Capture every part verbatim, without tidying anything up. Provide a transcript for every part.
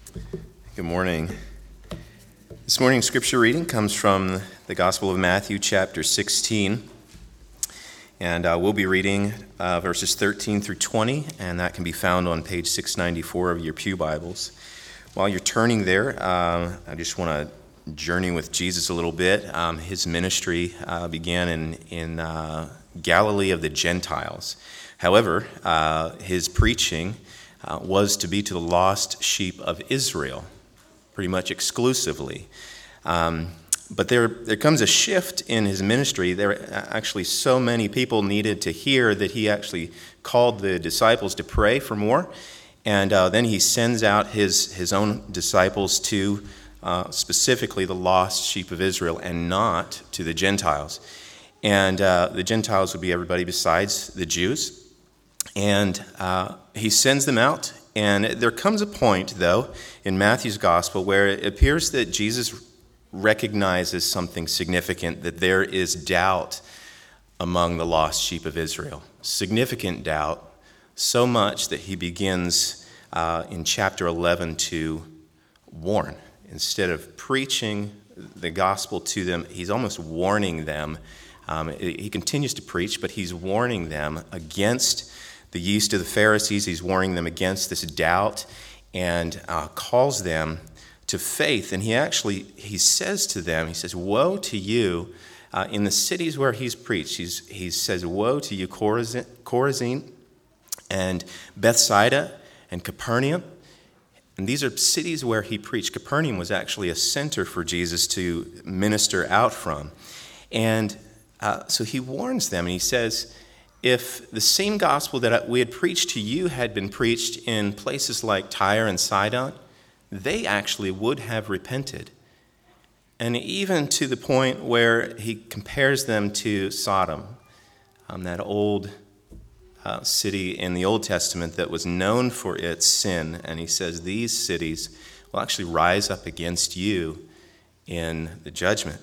Good morning. This morning's scripture reading comes from the Gospel of Matthew, chapter sixteen. And uh, we'll be reading uh, verses thirteen through twenty, and that can be found on page six ninety-four of your pew Bibles. While you're turning there, uh, I just want to journey with Jesus a little bit. Um, his ministry uh, began in, in uh, Galilee of the Gentiles. However, uh, his preaching uh, was to be to the lost sheep of Israel, pretty much exclusively. Um, but there there comes a shift in his ministry. There actually so many people needed to hear that he actually called the disciples to pray for more. And uh, then he sends out his, his own disciples to uh, specifically the lost sheep of Israel and not to the Gentiles. And uh, the Gentiles would be everybody besides the Jews. And uh, he sends them out. And there comes a point, though, in Matthew's gospel where it appears that Jesus recognizes something significant, that there is doubt among the lost sheep of Israel. Significant doubt, so much that he begins uh, in chapter eleven to warn. Instead of preaching the gospel to them, he's almost warning them. Um, he continues to preach, but he's warning them against the yeast of the Pharisees. He's warning them against this doubt and uh, calls them to faith. And he actually, he says to them, he says, woe to you uh, in the cities where he's preached. He's, he says, woe to you, Chorazin, Chorazin and Bethsaida and Capernaum. And these are cities where he preached. Capernaum was actually a center for Jesus to minister out from. And uh, so he warns them and he says, if the same gospel that we had preached to you had been preached in places like Tyre and Sidon, they actually would have repented. And even to the point where he compares them to Sodom, um, that old uh, city in the Old Testament that was known for its sin. And he says these cities will actually rise up against you in the judgment.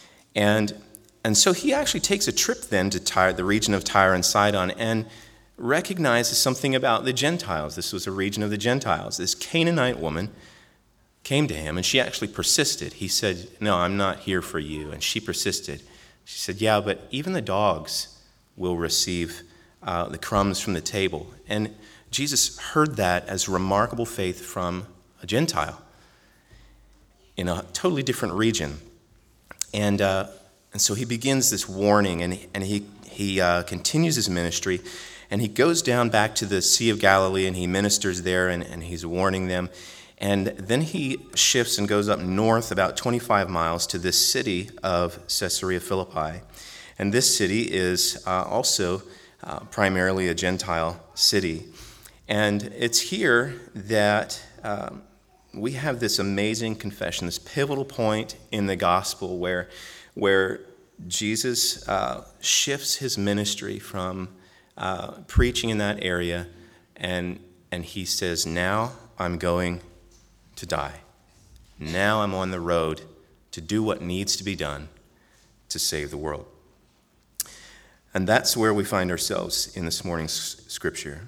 And And so he actually takes a trip then to Tyre, the region of Tyre and Sidon, and recognizes something about the Gentiles. This was a region of the Gentiles. This Canaanite woman came to him, and she actually persisted. He said, no, I'm not here for you. And she persisted. She said, yeah, but even the dogs will receive uh, the crumbs from the table. And Jesus heard that as remarkable faith from a Gentile in a totally different region. And uh, And so he begins this warning, and, and he, he uh, continues his ministry, and he goes down back to the Sea of Galilee, and he ministers there, and, and he's warning them. And then he shifts and goes up north about twenty-five miles to this city of Caesarea Philippi. And this city is uh, also uh, primarily a Gentile city. And it's here that um, we have this amazing confession, this pivotal point in the gospel where where Jesus uh, shifts his ministry from uh, preaching in that area, and and he says, now I'm going to die. Now I'm on the road to do what needs to be done to save the world. And that's where we find ourselves in this morning's scripture.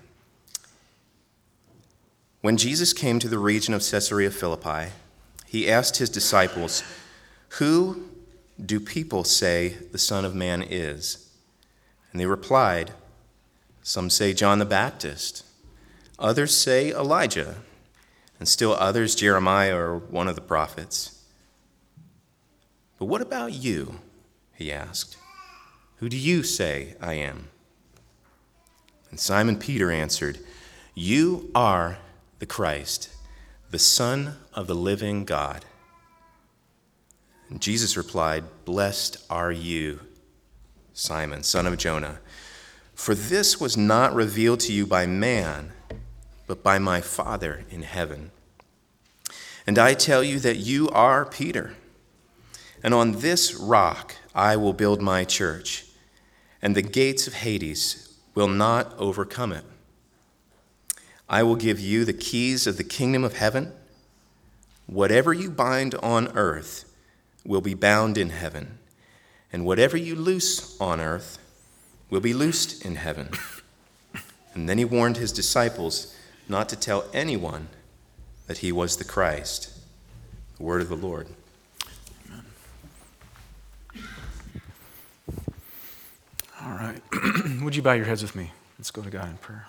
When Jesus came to the region of Caesarea Philippi, he asked his disciples, who do people say the Son of Man is? And they replied, some say John the Baptist, others say Elijah, and still others Jeremiah or one of the prophets. But what about you? He asked. Who do you say I am? And Simon Peter answered, you are the Christ, the Son of the living God. And Jesus replied, blessed are you, Simon, son of Jonah, for this was not revealed to you by man, but by my Father in heaven. And I tell you that you are Peter, and on this rock I will build my church, and the gates of Hades will not overcome it. I will give you the keys of the kingdom of heaven. Whatever you bind on earth will be bound in heaven, and whatever you loose on earth will be loosed in heaven. And then he warned his disciples not to tell anyone that he was the Christ. The word of the Lord. Amen. All right. Would you bow your heads with me? Let's go to God in prayer.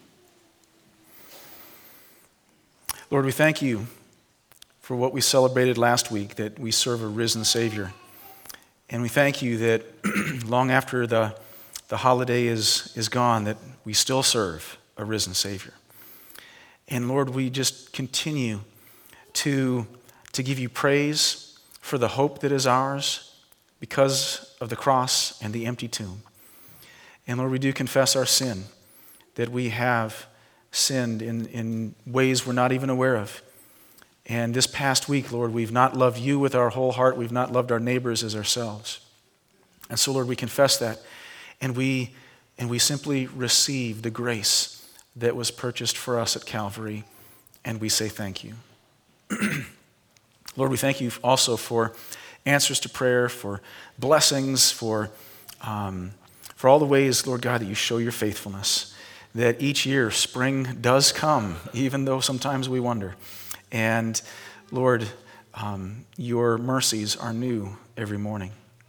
Lord, we thank you for what we celebrated last week, that we serve a risen Savior. And we thank you that long after the, the holiday is, is gone, that we still serve a risen Savior. And Lord, we just continue to, to give you praise for the hope that is ours because of the cross and the empty tomb. And Lord, we do confess our sin, that we have sinned in, in ways we're not even aware of. And this past week, Lord, we've not loved you with our whole heart. We've not loved our neighbors as ourselves. And so, Lord, we confess that. And we, and we simply receive the grace that was purchased for us at Calvary. And we say thank you. Lord, we thank you also for answers to prayer, for blessings, for, um, for all the ways, Lord God, that you show your faithfulness. That each year spring does come, even though sometimes we wonder. And Lord, um, your mercies are new every morning.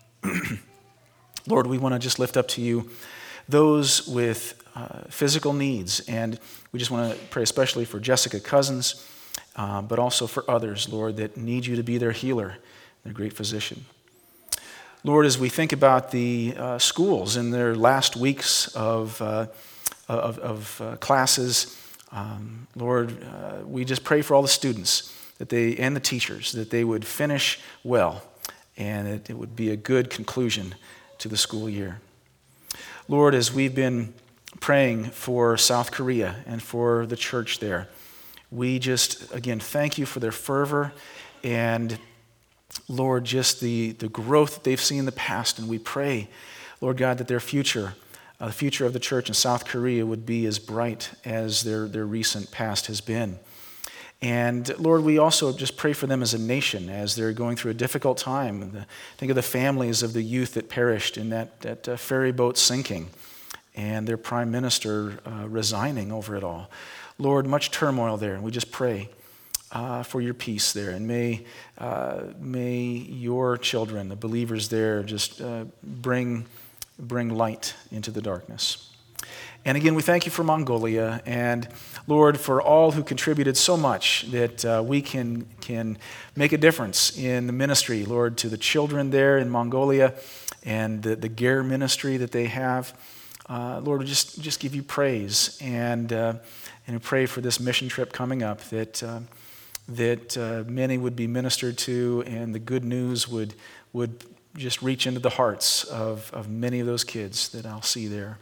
Lord, we want to just lift up to you those with uh, physical needs. And we just want to pray especially for Jessica Cousins, uh, but also for others, Lord, that need you to be their healer, their great physician. Lord, as we think about the uh, schools in their last weeks of, uh, of, of uh, classes, um, Lord, uh, we just pray for all the students that they and the teachers, that they would finish well, and it, it would be a good conclusion to the school year. Lord, as we've been praying for South Korea and for the church there, we just, again, thank you for their fervor and, Lord, just the, the growth that they've seen in the past. And we pray, Lord God, that their future, uh, the future of the church in South Korea would be as bright as their, their recent past has been. And Lord, we also just pray for them as a nation as they're going through a difficult time. The, think of the families of the youth that perished in that, that uh, ferry boat sinking and their prime minister uh, resigning over it all. Lord, much turmoil there, and we just pray uh, for your peace there. And may, uh, may your children, the believers there, just uh, bring, bring light into the darkness. And again, we thank you for Mongolia, and Lord, for all who contributed so much that uh, we can, can make a difference in the ministry, Lord, to the children there in Mongolia and the, the Ger ministry that they have. Uh, Lord, we just, just give you praise, and, uh, and we pray for this mission trip coming up, that, uh, that uh, many would be ministered to, and the good news would, would just reach into the hearts of, of many of those kids that I'll see there.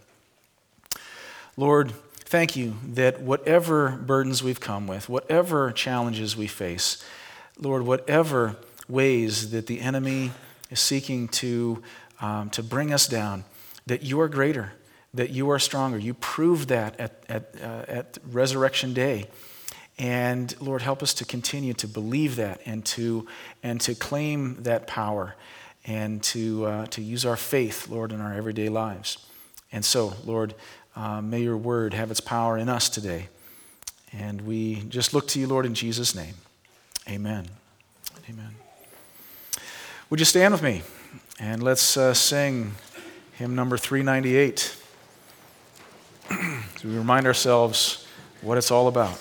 Lord, thank you that whatever burdens we've come with, whatever challenges we face, Lord, whatever ways that the enemy is seeking to, um, to bring us down, that you are greater, that you are stronger. You proved that at, at, uh, at Resurrection Day. And Lord, help us to continue to believe that and to, and to claim that power and to, uh, to use our faith, Lord, in our everyday lives. And so, Lord, Uh, may your word have its power in us today. And we just look to you, Lord, in Jesus' name. Amen. Amen. Would you stand with me? And let's uh, sing hymn number three ninety-eight. So we remind ourselves what it's all about.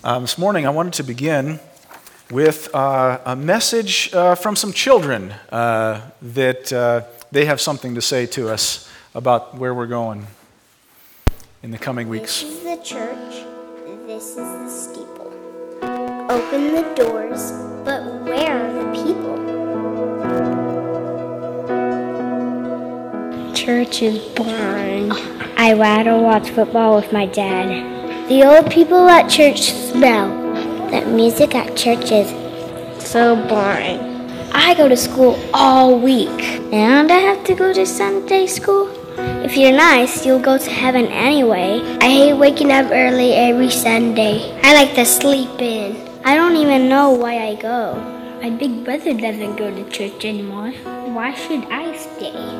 Um, this morning I wanted to begin with uh, a message uh, from some children uh, that uh, they have something to say to us about where we're going in the coming weeks. This is the church. This is the steeple. Open the doors, but where are the people? Church is boring. I rather watch football with my dad. The old people at church smell. That music at church is so boring. I go to school all week, and I have to go to Sunday school. If you're nice, you'll go to heaven anyway. I hate waking up early every Sunday. I like to sleep in. I don't even know why I go. My big brother doesn't go to church anymore. Why should I stay?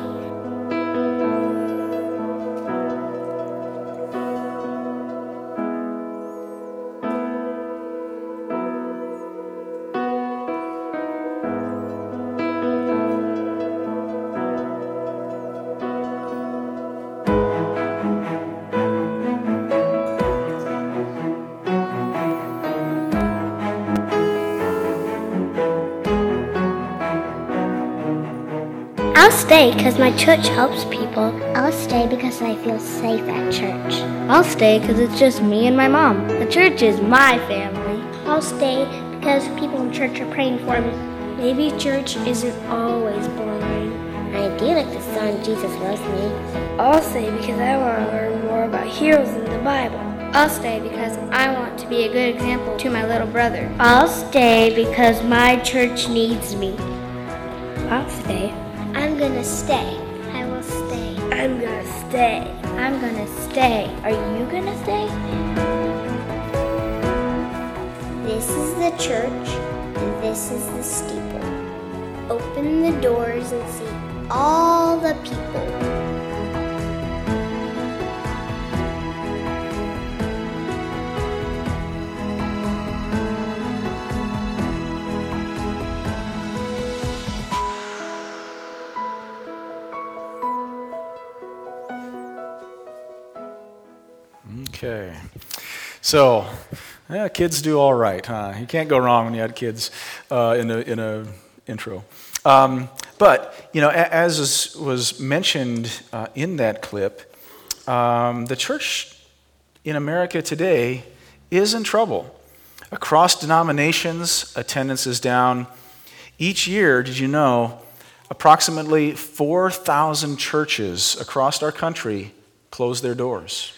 I'll stay because my church helps people. I'll stay because I feel safe at church. I'll stay because it's just me and my mom. The church is my family. I'll stay because people in church are praying for me. Maybe church isn't always boring. I do like the song Jesus Loves Me. I'll stay because I want to learn more about heroes in the Bible. I'll stay because I want to be a good example to my little brother. I'll stay because my church needs me. I'll stay. I'm gonna stay. I will stay. I'm gonna stay. I'm gonna stay. Are you gonna stay? This is the church, and this is the steeple. Open the doors and see all the people. Okay, so yeah, kids do all right, huh? You can't go wrong when you had kids uh, in a in a intro. Um, but you know, a- as was, was mentioned uh, in that clip, um, the church in America today is in trouble. Across denominations, attendance is down. Each year, did you know, approximately four thousand churches across our country close their doors.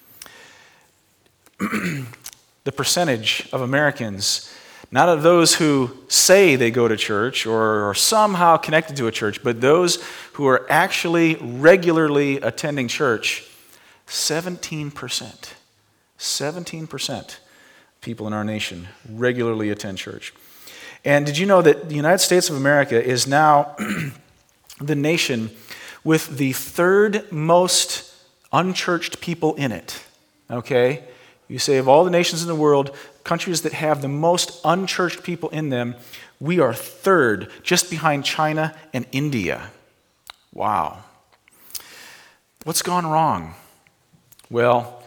The percentage of Americans, not of those who say they go to church or are somehow connected to a church, but those who are actually regularly attending church, seventeen percent. seventeen percent people in our nation regularly attend church. And did you know that the United States of America is now the nation with the third most unchurched people in it? Okay? You say of all the nations in the world, countries that have the most unchurched people in them, we are third, just behind China and India. Wow. What's gone wrong? Well,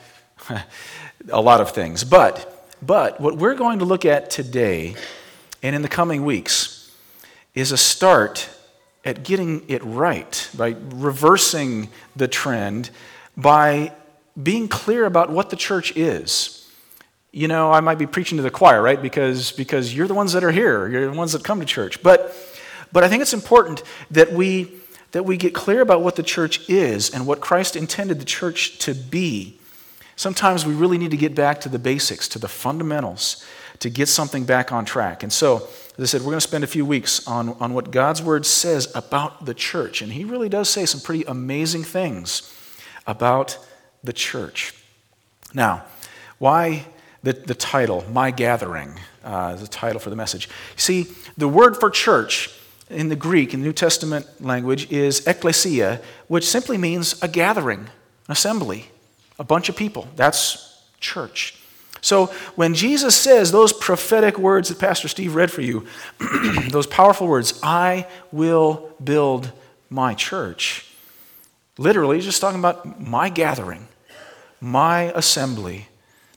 a lot of things. But, but what we're going to look at today and in the coming weeks is a start at getting it right, by reversing the trend, by being clear about what the church is. You know, I might be preaching to the choir, right? Because, because you're the ones that are here. You're the ones that come to church. But, but I think it's important that we, that we get clear about what the church is and what Christ intended the church to be. Sometimes we really need to get back to the basics, to the fundamentals, to get something back on track. And so, as I said, we're going to spend a few weeks on, on what God's Word says about the church. And He really does say some pretty amazing things about the church. Now, why the, the title, My Gathering, uh, is the title for the message. See, the word for church in the Greek, in the New Testament language, is ekklesia, which simply means a gathering, an assembly, a bunch of people. That's church. So when Jesus says those prophetic words that Pastor Steve read for you, those powerful words, I will build my church, literally he's just talking about my gathering, my assembly,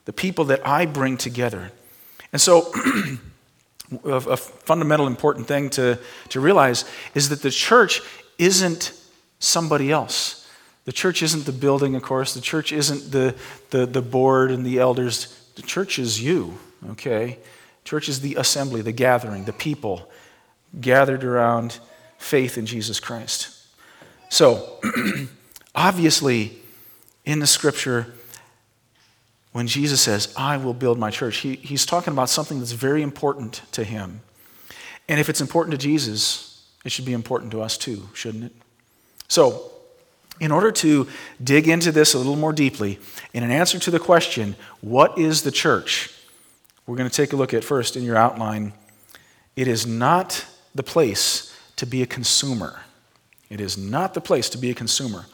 the people that I bring together. And so a, a fundamental important thing to, to realize is that the church isn't somebody else. The church isn't the building, of course. The church isn't the, the, the board and the elders. The church is you, okay? Church is the assembly, the gathering, the people gathered around faith in Jesus Christ. So, obviously, in the scripture, when Jesus says, I will build my church, he, he's talking about something that's very important to him. And if it's important to Jesus, it should be important to us too, shouldn't it? So, in order to dig into this a little more deeply, in an answer to the question, what is the church? We're going to take a look at first in your outline. It is not the place to be a consumer. It is not the place to be a consumer.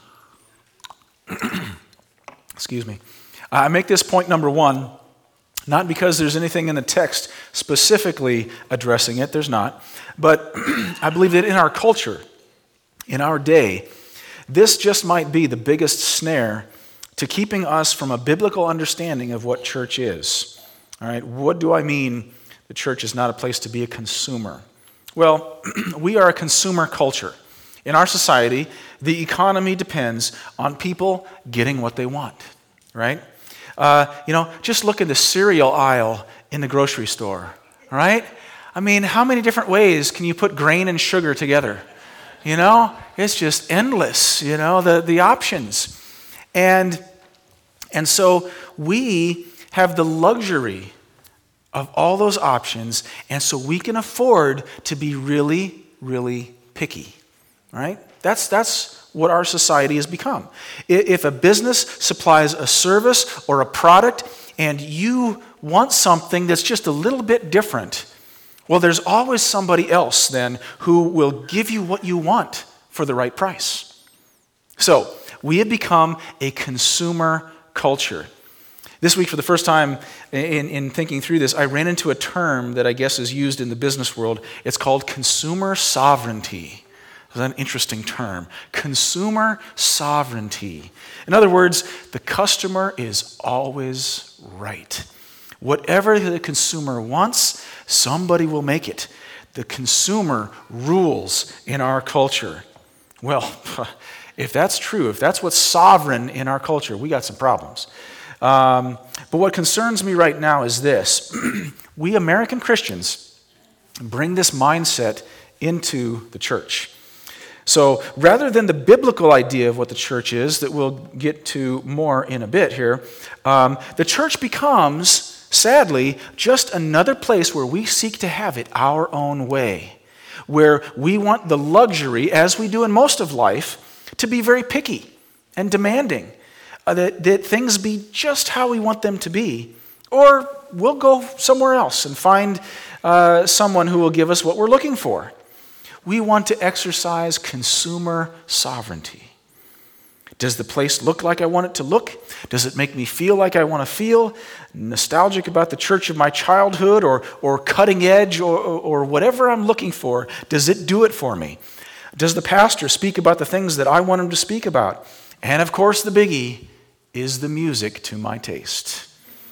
Excuse me. I make this point number one, not because there's anything in the text specifically addressing it, there's not, but I believe that in our culture, in our day, this just might be the biggest snare to keeping us from a biblical understanding of what church is. All right, what do I mean the church is not a place to be a consumer? Well, we are a consumer culture. In our society, the economy depends on people getting what they want, right? Uh, you know, just look in the cereal aisle in the grocery store, right? I mean, how many different ways can you put grain and sugar together? You know, it's just endless, you know, the, the options. And, and so we have the luxury of all those options, and so we can afford to be really, really picky, right? That's, that's what our society has become. If a business supplies a service or a product and you want something that's just a little bit different, well, there's always somebody else then who will give you what you want for the right price. So, we have become a consumer culture. This week, for the first time in, in thinking through this, I ran into a term that I guess is used in the business world. It's called consumer sovereignty. That's an interesting term. Consumer sovereignty. In other words, the customer is always right. Whatever the consumer wants, somebody will make it. The consumer rules in our culture. Well, if that's true, if that's what's sovereign in our culture, we got some problems. Um, but what concerns me right now is this. We American Christians bring this mindset into the church. So rather than the biblical idea of what the church is, that we'll get to more in a bit here, um, the church becomes, sadly, just another place where we seek to have it our own way, where we want the luxury, as we do in most of life, to be very picky and demanding, uh, that, that things be just how we want them to be, or we'll go somewhere else and find uh, someone who will give us what we're looking for. We want to exercise consumer sovereignty. Does the place look like I want it to look? Does it make me feel like I want to feel? Nostalgic about the church of my childhood, or, or cutting edge, or, or whatever I'm looking for, does it do it for me? Does the pastor speak about the things that I want him to speak about? And of course, the biggie is the music to my taste.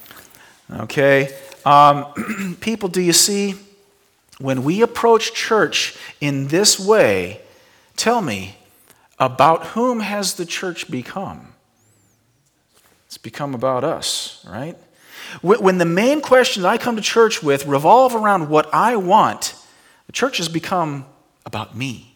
Okay? Um, people, do you see? When we approach church in this way, tell me, about whom has the church become? It's become about us, right? When the main question that I come to church with revolve around what I want, the church has become about me.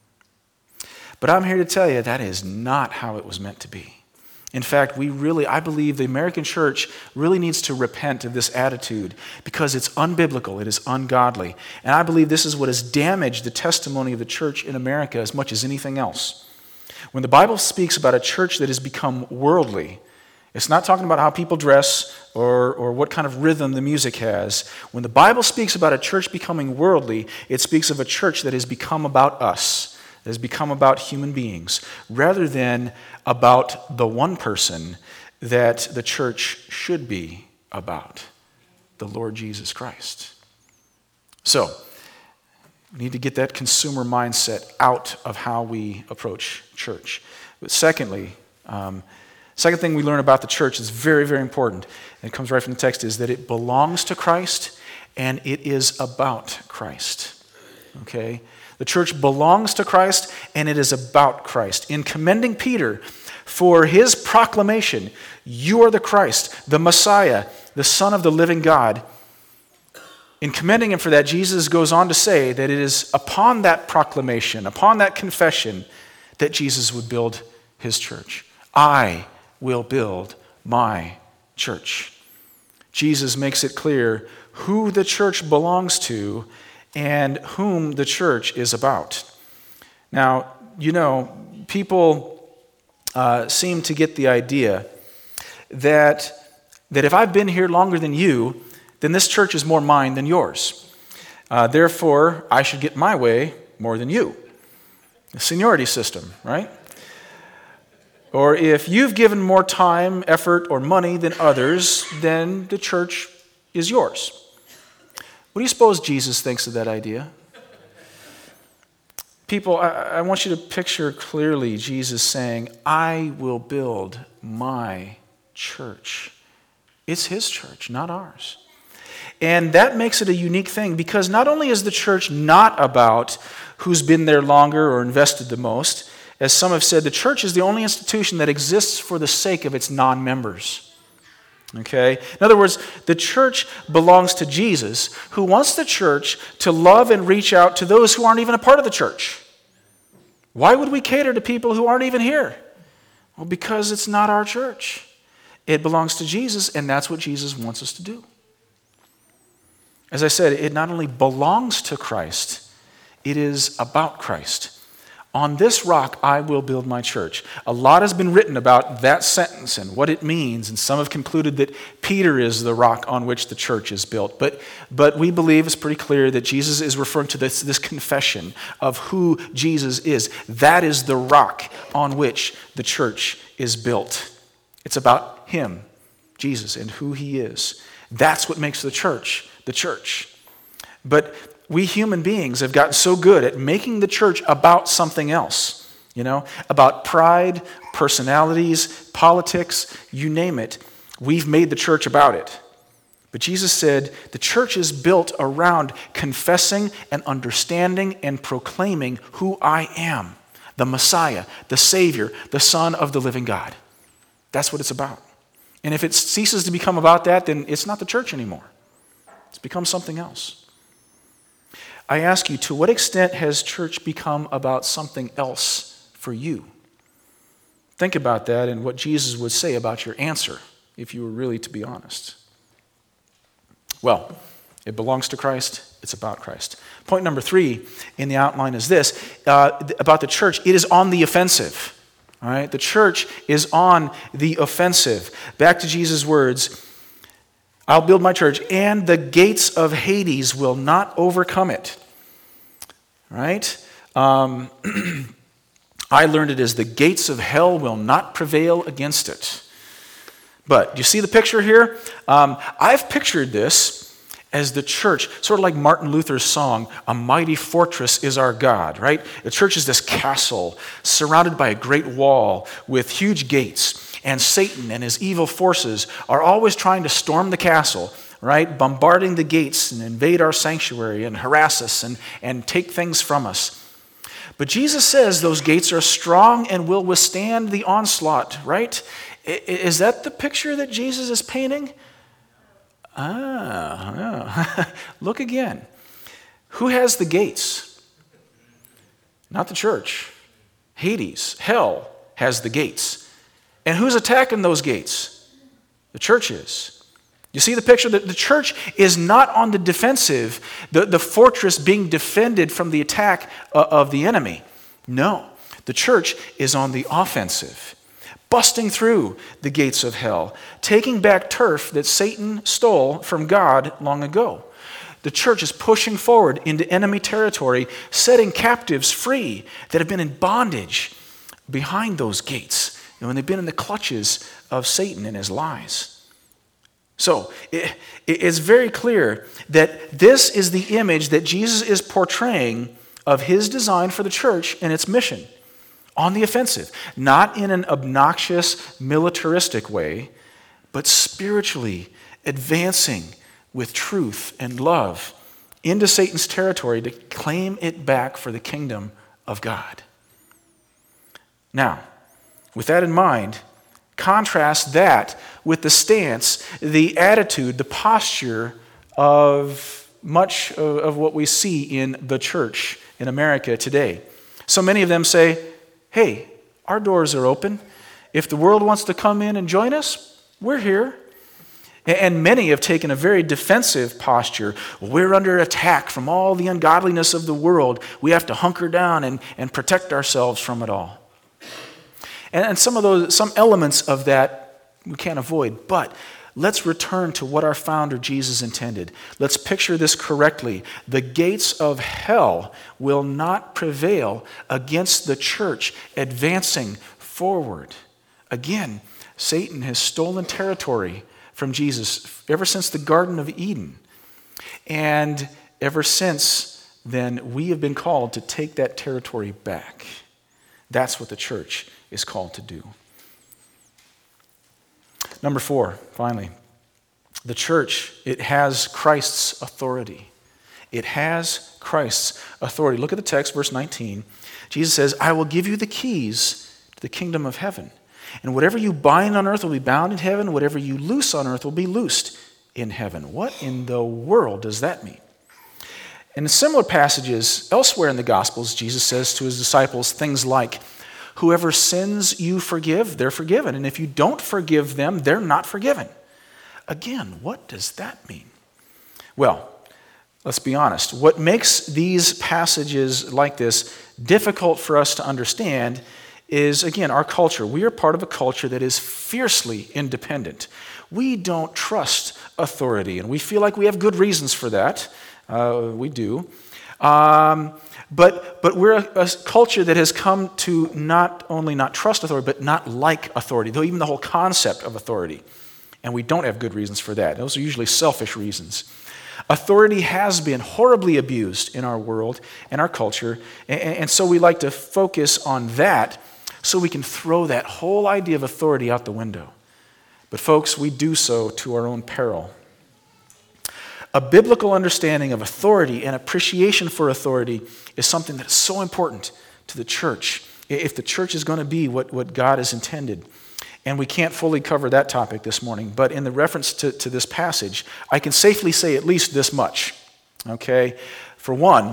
But I'm here to tell you that is not how it was meant to be. In fact, we really, I believe the American church really needs to repent of this attitude because it's unbiblical, it is ungodly. And I believe this is what has damaged the testimony of the church in America as much as anything else. When the Bible speaks about a church that has become worldly, it's not talking about how people dress or, or what kind of rhythm the music has. When the Bible speaks about a church becoming worldly, it speaks of a church that has become about us, that has become about human beings, rather than about the one person that the church should be about, the Lord Jesus Christ. So, we need to get that consumer mindset out of how we approach church. But secondly, um, Second thing we learn about the church is very, very important, and it comes right from the text, is that it belongs to Christ and it is about Christ. Okay? The church belongs to Christ and it is about Christ. In commending Peter for his proclamation, "You are the Christ, the Messiah, the Son of the living God," in commending him for that, Jesus goes on to say that it is upon that proclamation, upon that confession, that Jesus would build his church. I will build my church. Jesus makes it clear who the church belongs to and whom the church is about. Now, you know, people uh, seem to get the idea that, that if I've been here longer than you, then this church is more mine than yours. Uh, therefore, I should get my way more than you. The seniority system, right? Or if you've given more time, effort, or money than others, then the church is yours. What do you suppose Jesus thinks of that idea? People, I, I want you to picture clearly Jesus saying, "I will build my church." It's his church, not ours. And that makes it a unique thing, because not only is the church not about who's been there longer or invested the most. As some have said, the church is the only institution that exists for the sake of its non-members. Okay? In other words, the church belongs to Jesus, who wants the church to love and reach out to those who aren't even a part of the church. Why would we cater to people who aren't even here? Well, because it's not our church. It belongs to Jesus, and that's what Jesus wants us to do. As I said, it not only belongs to Christ, it is about Christ. On this rock I will build my church. A lot has been written about that sentence and what it means, and some have concluded that Peter is the rock on which the church is built. But, but we believe it's pretty clear that Jesus is referring to this, this confession of who Jesus is. That is the rock on which the church is built. It's about him, Jesus, and who he is. That's what makes the church the church. But we human beings have gotten so good at making the church about something else, you know, about pride, personalities, politics, you name it. We've made the church about it. But Jesus said the church is built around confessing and understanding and proclaiming who I am, the Messiah, the Savior, the Son of the living God. That's what it's about. And if it ceases to become about that, then it's not the church anymore. It's become something else. I ask you, to what extent has church become about something else for you? Think about that and what Jesus would say about your answer, if you were really to be honest. Well, it belongs to Christ. It's about Christ. Point number three in the outline is this, uh, about the church. It is on the offensive. All right? The church is on the offensive. Back to Jesus' words, "I'll build my church, and the gates of Hades will not overcome it." Right? Um, I learned it as the gates of hell will not prevail against it. But do you see the picture here? Um, I've pictured this as the church, sort of like Martin Luther's song, "A mighty fortress is our God," right? The church is this castle surrounded by a great wall with huge gates, and Satan and his evil forces are always trying to storm the castle, right? Bombarding the gates and invade our sanctuary and harass us and, and take things from us. But Jesus says those gates are strong and will withstand the onslaught, right? Is that the picture that Jesus is painting? Ah, yeah. Look again. Who has the gates? Not the church. Hades, hell, has the gates. And who's attacking those gates? The church is. You see the picture? That the church is not on the defensive, the, the fortress being defended from the attack of the enemy. No, the church is on the offensive, busting through the gates of hell, taking back turf that Satan stole from God long ago. The church is pushing forward into enemy territory, setting captives free that have been in bondage behind those gates, and when they've been in the clutches of Satan and his lies. So it, it's very clear that this is the image that Jesus is portraying of his design for the church and its mission. on the offensive, not in an obnoxious, militaristic way, but spiritually advancing with truth and love into Satan's territory to claim it back for the kingdom of God. Now, with that in mind, contrast that with the stance, the attitude, the posture of much of what we see in the church in America today. So many of them say, hey, our doors are open. If the world wants to come in and join us, we're here. And many have taken a very defensive posture. We're under attack from all the ungodliness of the world. We have to hunker down and, and protect ourselves from it all. And, and some of those, some elements of that we can't avoid. But let's return to what our founder Jesus intended. Let's picture this correctly. The gates of hell will not prevail against the church advancing forward. Again, Satan has stolen territory from Jesus ever since the Garden of Eden. And ever since then, we have been called to take that territory back. That's what the church is called to do. Number four, finally, the church, it has Christ's authority. It has Christ's authority. Look at the text, verse nineteen. Jesus says, I will give you the keys to the kingdom of heaven. And whatever you bind on earth will be bound in heaven. Whatever you loose on earth will be loosed in heaven. What in the world does that mean? In similar passages elsewhere in the Gospels, Jesus says to his disciples things like, whoever sins you forgive, they're forgiven. And if you don't forgive them, they're not forgiven. Again, what does that mean? Well, let's be honest. What makes these passages like this difficult for us to understand is, again, our culture. We are part of a culture that is fiercely independent. We don't trust authority, and we feel like we have good reasons for that. Uh, we do. Um, but but we're a, a culture that has come to not only not trust authority, but not like authority, though even the whole concept of authority. And we don't have good reasons for that. Those are usually selfish reasons. Authority has been horribly abused in our world and our culture, and, and so we like to focus on that so we can throw that whole idea of authority out the window. But folks, we do so to our own peril. A biblical understanding of authority and appreciation for authority is something that is so important to the church, if the church is going to be what, what God has intended. And we can't fully cover that topic this morning, but in the reference to, to this passage, I can safely say at least this much. Okay? For one,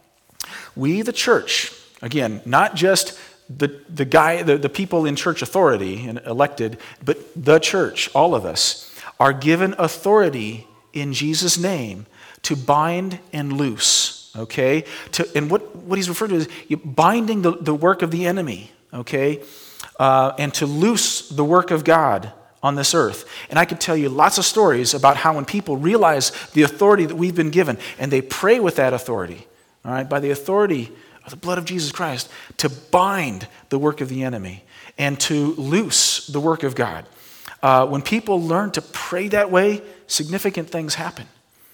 we, the church, again, not just the, the guy, the, the people in church authority and elected, but the church, all of us, are given authority in Jesus' name to bind and loose, okay? To, and what, what he's referred to is binding the, the work of the enemy, okay? Uh, and to loose the work of God on this earth. And I could tell you lots of stories about how when people realize the authority that we've been given and they pray with that authority, all right, by the authority of the blood of Jesus Christ, to bind the work of the enemy and to loose the work of God. Uh, when people learn to pray that way, significant things happen.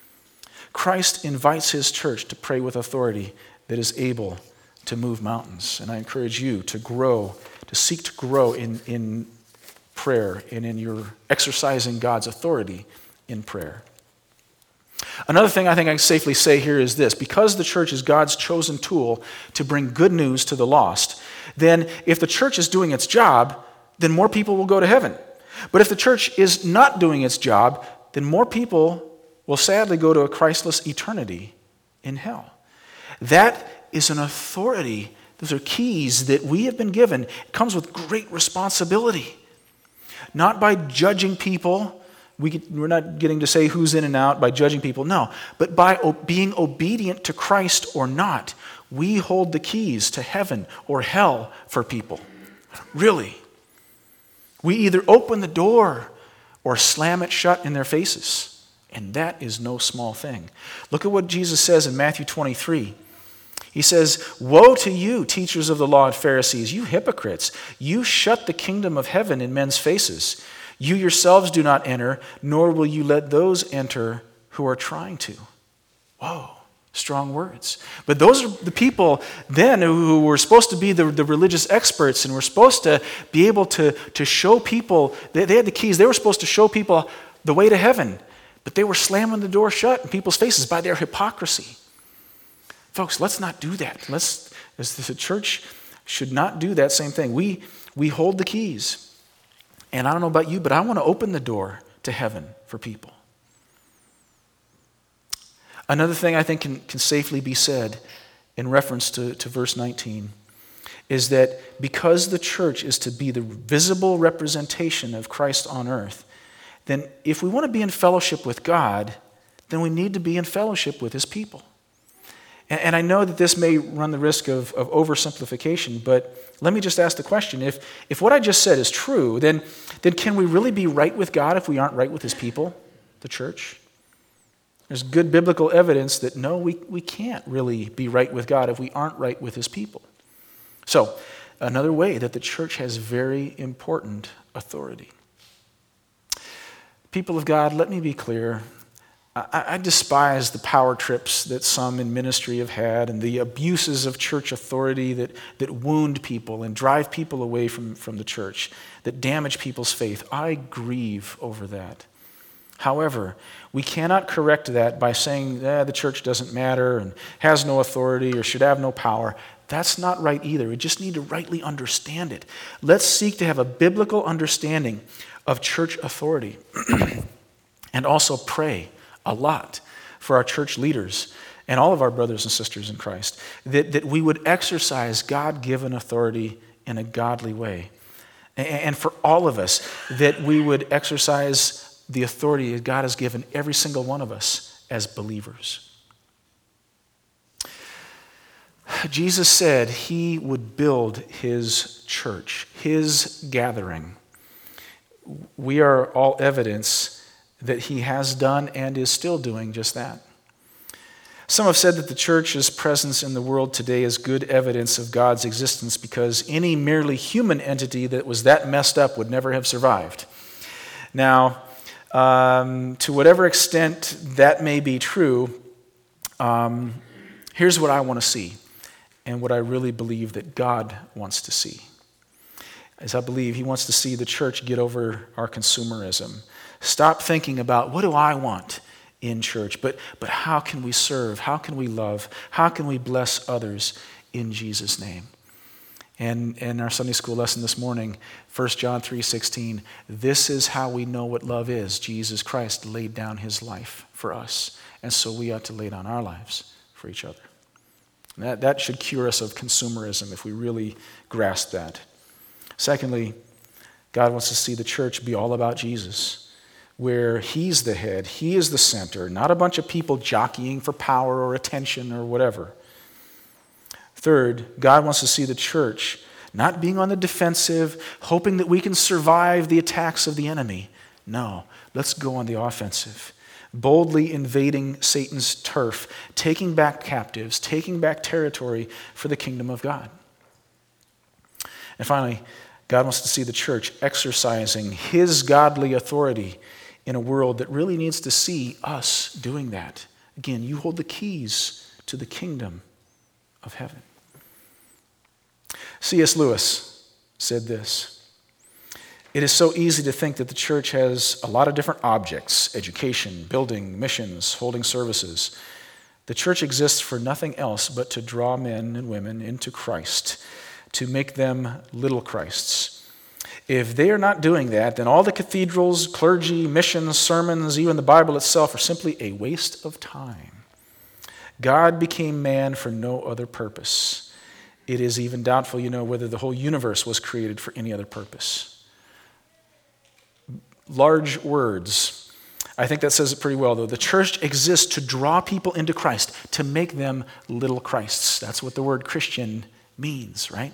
Christ invites his church to pray with authority that is able to move mountains. And I encourage you to grow, to seek to grow in, in prayer and in your exercising God's authority in prayer. Another thing I think I can safely say here is this. Because the church is God's chosen tool to bring good news to the lost, then if the church is doing its job, then more people will go to heaven. But if the church is not doing its job, then more people will sadly go to a Christless eternity in hell. That is an authority. Those are keys that we have been given. It comes with great responsibility. Not by judging people. We get, we're not getting to say who's in and out by judging people. No, but by o- being obedient to Christ or not, we hold the keys to heaven or hell for people. Really. We either open the door or slam it shut in their faces. And that is no small thing. Look at what Jesus says in Matthew twenty-three. He says, "Woe to you, teachers of the law and Pharisees, you hypocrites! You shut the kingdom of heaven in men's faces. You yourselves do not enter, nor will you let those enter who are trying to." Whoa, strong words. But those are the people then who were supposed to be the, the religious experts and were supposed to be able to, to show people, they, they had the keys, they were supposed to show people the way to heaven, but they were slamming the door shut in people's faces by their hypocrisy. Folks, let's not do that. Let's, as the church should not do that same thing. We, we hold the keys. And I don't know about you, but I want to open the door to heaven for people. Another thing I think can, can safely be said in reference to, to verse nineteen is that because the church is to be the visible representation of Christ on earth, then if we want to be in fellowship with God, then we need to be in fellowship with his people. And, and I know that this may run the risk of, of oversimplification, but let me just ask the question. If, if what I just said is true, then, then can we really be right with God if we aren't right with his people, the church? There's good biblical evidence that no, we, we can't really be right with God if we aren't right with his people. So, another way that the church has very important authority. People of God, let me be clear. I, I despise the power trips that some in ministry have had and the abuses of church authority that, that wound people and drive people away from, from the church, that damage people's faith. I grieve over that. However, we cannot correct that by saying eh, the church doesn't matter and has no authority or should have no power. That's not right either. We just need to rightly understand it. Let's seek to have a biblical understanding of church authority and also pray a lot for our church leaders and all of our brothers and sisters in Christ, that, that we would exercise God-given authority in a godly way. And for all of us, that we would exercise the authority that God has given every single one of us as believers. Jesus said he would build his church, his gathering. We are all evidence that he has done and is still doing just that. Some have said that the church's presence in the world today is good evidence of God's existence because any merely human entity that was that messed up would never have survived. Now, Um, to whatever extent that may be true, um, here's what I want to see and what I really believe that God wants to see. As I believe he wants to see the church get over our consumerism. Stop thinking about what do I want in church, but, but how can we serve? How can we love? How can we bless others in Jesus' name? And in our Sunday school lesson this morning, First John three sixteen, this is how we know what love is. Jesus Christ laid down his life for us. And so we ought to lay down our lives for each other. And that, that should cure us of consumerism if we really grasp that. Secondly, God wants to see the church be all about Jesus, where he's the head, he is the center, not a bunch of people jockeying for power or attention or whatever. Third, God wants to see the church not being on the defensive, hoping that we can survive the attacks of the enemy. No, let's go on the offensive, boldly invading Satan's turf, taking back captives, taking back territory for the kingdom of God. And finally, God wants to see the church exercising his godly authority in a world that really needs to see us doing that. Again, you hold the keys to the kingdom of heaven. C S Lewis said this: it is so easy to think that the church has a lot of different objects, education, building, missions, holding services. The church exists for nothing else but to draw men and women into Christ, to make them little Christs. If they are not doing that, then all the cathedrals, clergy, missions, sermons, even the Bible itself are simply a waste of time. God became man for no other purpose. It is even doubtful, you know, whether the whole universe was created for any other purpose. Large words. I think that says it pretty well, though. The church exists to draw people into Christ, to make them little Christs. That's what the word Christian means, right?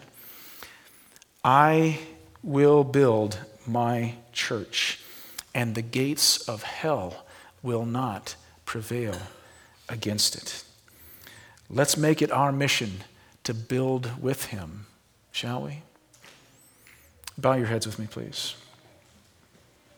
I will build my church, and the gates of hell will not prevail against it. Let's make it our mission to build with him, shall we? Bow your heads with me, please.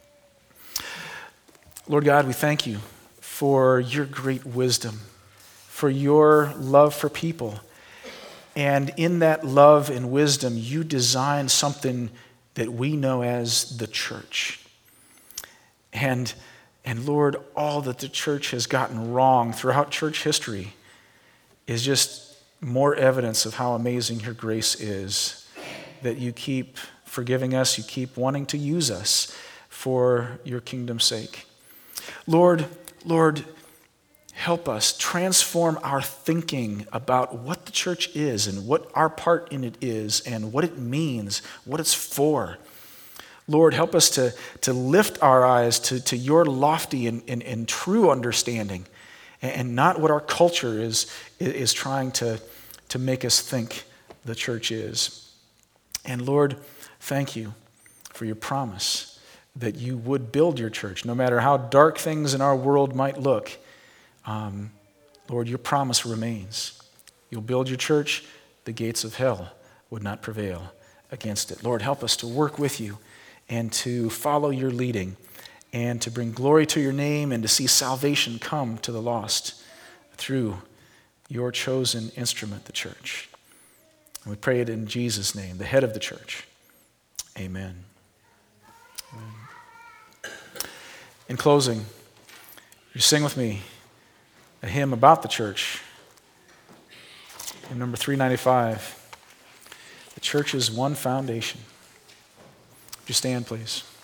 Lord God, we thank you for your great wisdom, for your love for people. And in that love and wisdom, you designed something that we know as the church. And, and Lord, all that the church has gotten wrong throughout church history is just more evidence of how amazing your grace is, that you keep forgiving us, you keep wanting to use us for your kingdom's sake. Lord, Lord, help us transform our thinking about what the church is and what our part in it is and what it means, what it's for. Lord, help us to, to lift our eyes to, to your lofty and, and, and true understanding and not what our culture is, is trying to, to make us think the church is. And Lord, thank you for your promise that you would build your church, no matter how dark things in our world might look. Um, Lord, your promise remains. You'll build your church, the gates of hell would not prevail against it. Lord, help us to work with you and to follow your leading and to bring glory to your name and to see salvation come to the lost through your chosen instrument, the church. And we pray it in Jesus' name, the head of the church. Amen. Amen. In closing, you sing with me a hymn about the church. In number three ninety-five, the church's one foundation. Would you stand, please?